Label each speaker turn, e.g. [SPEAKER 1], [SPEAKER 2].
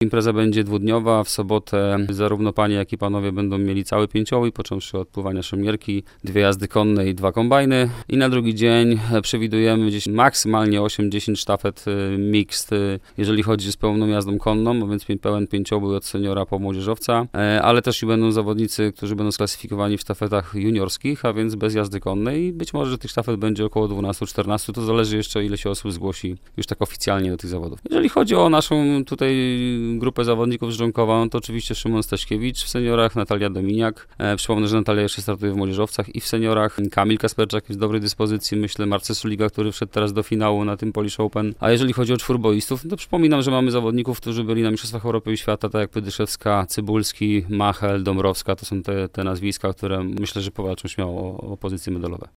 [SPEAKER 1] Impreza będzie dwudniowa. W sobotę zarówno panie, jak i panowie będą mieli cały pięciołój, począwszy od pływania szemierki, 2 jazdy konne i 2 kombajny. I na drugi dzień przewidujemy gdzieś maksymalnie 8-10 sztafet mixed, jeżeli chodzi z pełną jazdą konną, a więc pełen pięciobój od seniora po młodzieżowca, ale też i będą zawodnicy, którzy będą sklasyfikowani w sztafetach juniorskich, a więc bez jazdy konnej i być może, że tych sztafet będzie około 12-14, to zależy jeszcze, ile się osób zgłosi już tak oficjalnie do tych zawodów. Jeżeli chodzi o naszą tutaj grupę zawodników z Żonkowa, no to oczywiście Szymon Staśkiewicz w seniorach, Natalia Dominiak. Przypomnę, że Natalia jeszcze startuje w młodzieżowcach i w seniorach. Kamil Kasperczak jest w dobrej dyspozycji, myślę, Marcel Suliga, który wszedł teraz do finału na tym Polish Open. A jeżeli chodzi o czwórboistów, no to przypominam, że mamy zawodników, którzy byli na Mistrzostwach Europy i Świata, tak jak Pydyszewska, Cybulski, Machel, Dąbrowska, to są te nazwiska, które myślę, że powalczą śmiało o pozycje medalowe.